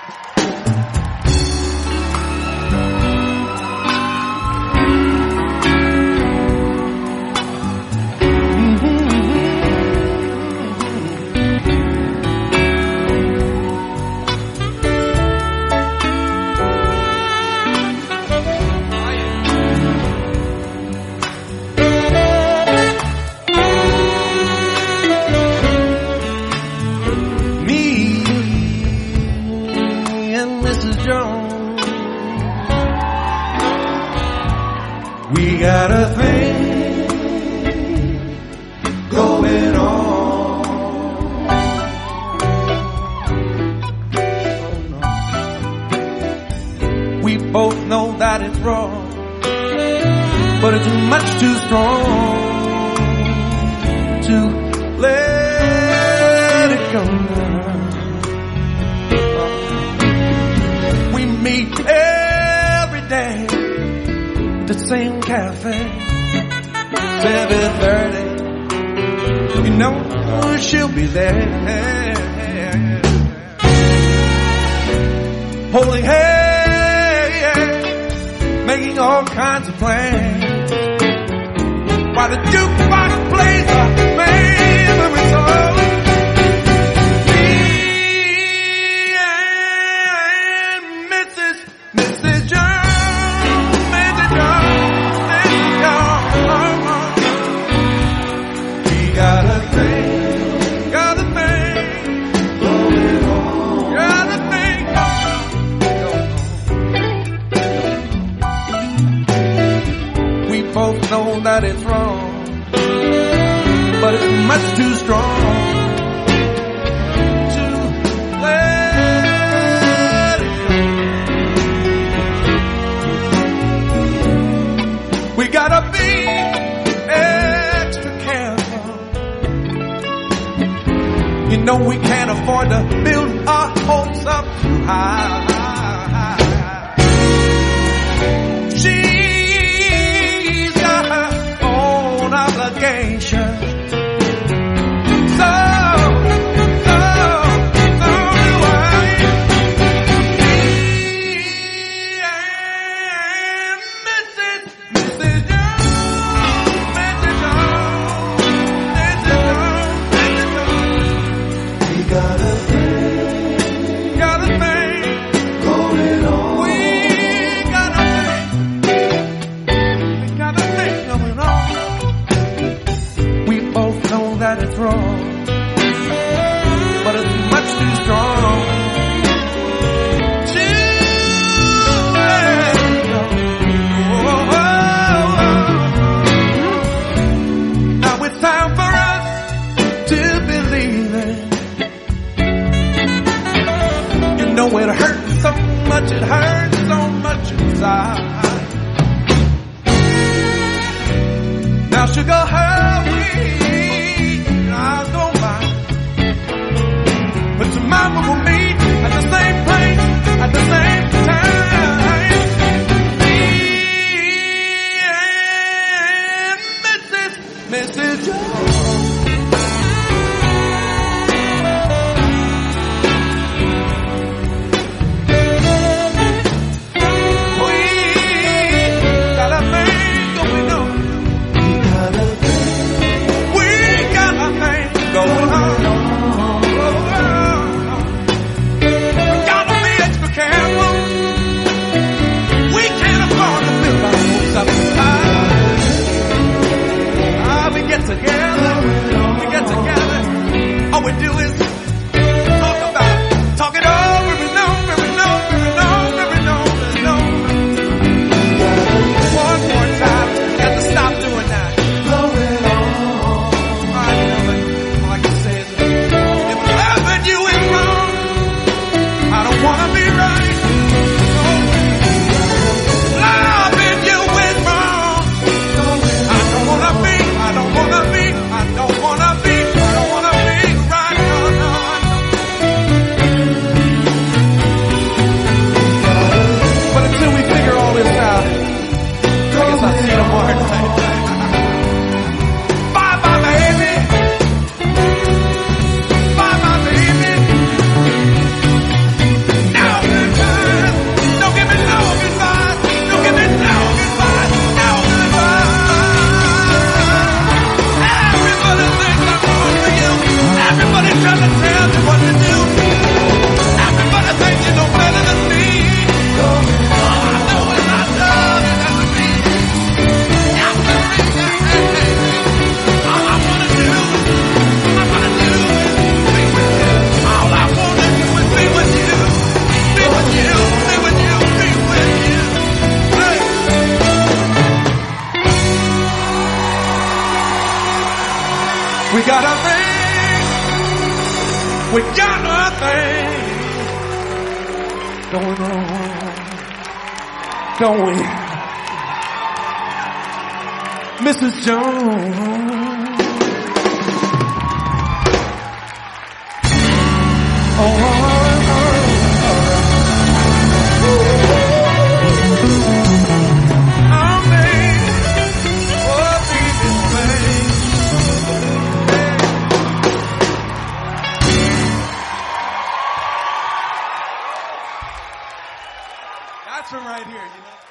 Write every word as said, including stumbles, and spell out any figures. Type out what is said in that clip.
We got a thing going on. We both know that it's wrong, but it's much too strong to let it go. We meet every day, the same cafe, seven thirty. You know she'll be there, holding hands, making all kinds of plans, while the jukebox plays a favorite song. Me and Missus Missus Jones. Got a thing, got a thing going on. Got a thing going on. We both know that it's wrong, but it's much too strong to let it go. We gotta be extra careful. You know we can't afford to build our hopes up too high. She's got her own obligations. So, so, so do I. Me and Missus Missus Jones, Missus Jones, Missus Jones. We got a thing, got a thing going on. We got a thing, we got a thing going on. We both know that it's wrong, but it's much too strong to let it go. Oh, oh, oh. Now it's time for us to believe it. You know it hurts so much, it hurts so much inside. Now sugar, hurry, I'll go by. But tomorrow we'll meet at the same place, at the same time. Me and Missus Missus Jones. going on, don't we? Missus Jones. Oh, oh, oh, oh. I'm made for this way. That's from right here, you know.